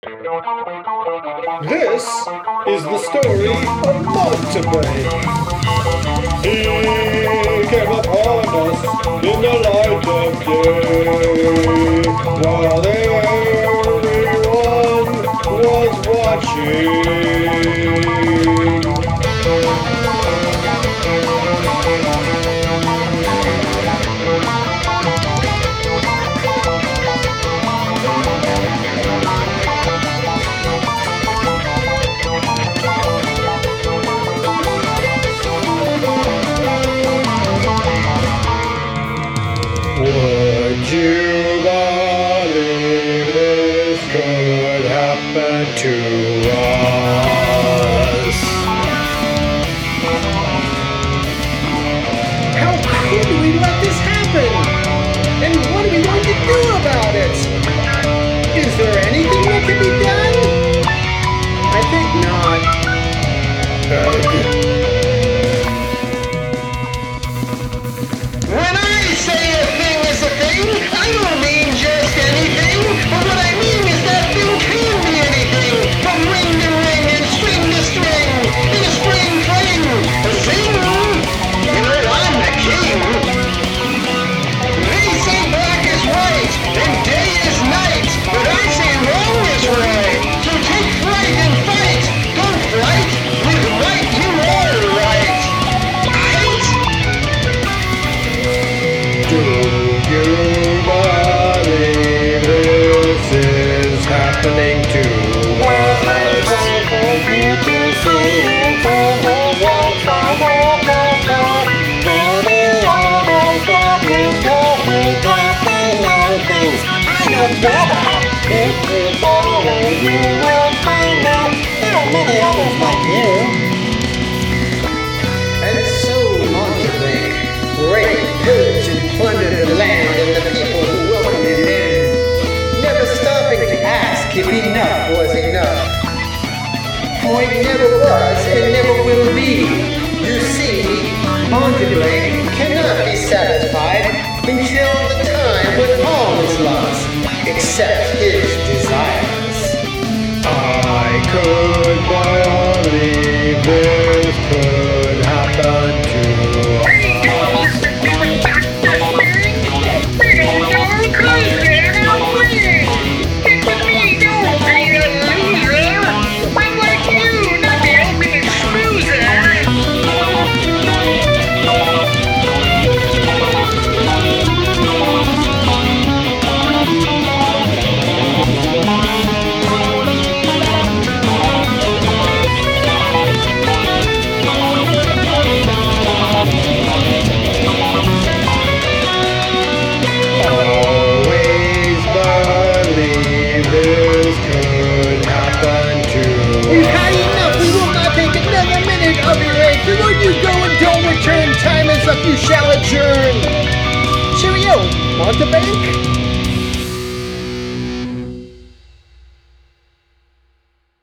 This is the story of Monterey. He came upon us in the light of day, while everyone was watching. Would you believe this could happen to us? How could we let this happen? And what are we going to do about it? Is there anything that can be done? I think not. When I say a thing is a thing, I don't mean just anything. But what I mean is that thing can be anything. From ring to ring and string to string. In a spring fling. A zing. You know I'm the king. They say black is white and day is night. But I say wrong is right. So take flight and fight. Don't flight. With right you are right. Right? Do you believe this is happening to us? And so Monterey raped, pillaged, and plundered the land and the people who welcomed him in, never stopping to ask if enough was enough. For it never was and never will be. You see, Monterey cannot be satisfied until the time when all is lost, except his desires. I could believe this could happen to us. Always believe this could happen to We've us. had enough. We will not take another minute of your age. The word you go and don't return. Time is up. You shall adjourn. Cheerio, Montebank.